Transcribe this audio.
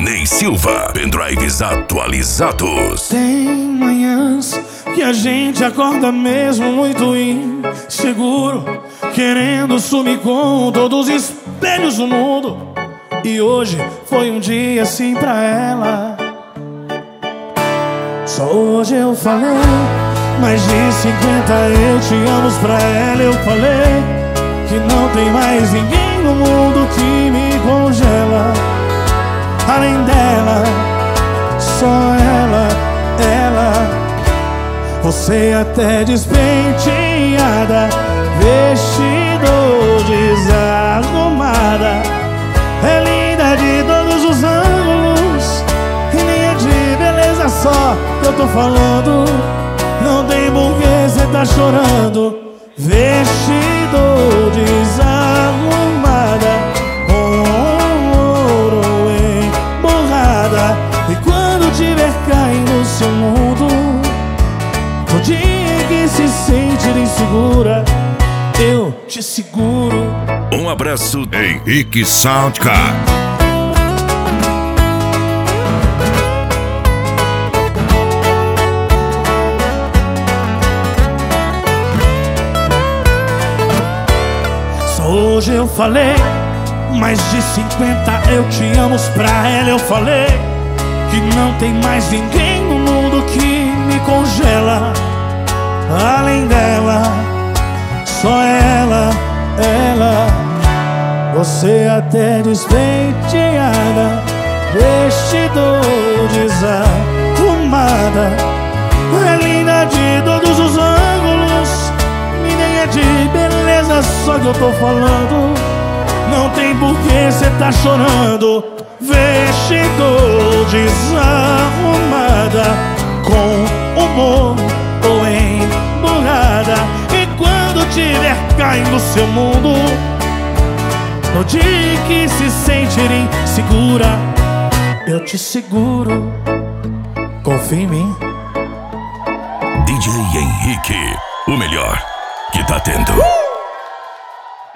Valdinei Silva, pendrives atualizados. Tem manhãs que a gente acorda mesmo muito inseguro, querendo sumir com todos os espelhos do mundo. E hoje foi um dia assim pra ela. Só hoje eu falei mais de 50 eu te amo pra ela. Eu falei que não tem mais ninguém no mundo que me congela. Além dela, só ela. Você até despenteada, vestido desarrumada, é linda de todos os ângulos, e nem é de beleza só que eu tô falando. Não tem porquê cê tá chorando. Vestido desarrumada, com ouro emborrada, e quando tiver caindo no seu mundo, no dia em que se sentir insegura, eu te seguro. Um abraço, Henrique Soundcard. Hoje eu falei mais de 50 eu te amo pra ela. Eu falei que não tem mais ninguém no mundo que me congela. Além dela, só ela. Você até despenteada, vestido desarrumada, é linda de todos os ângulos, e nem é de beleza só que eu tô falando. Não tem porquê cê tá chorando. Vestido desarrumada, com humor ou emburrada, e quando tiver caindo no seu mundo, no dia que se sentir insegura, eu te seguro. Confia em mim. DJ Henrique, o melhor que tá tendo.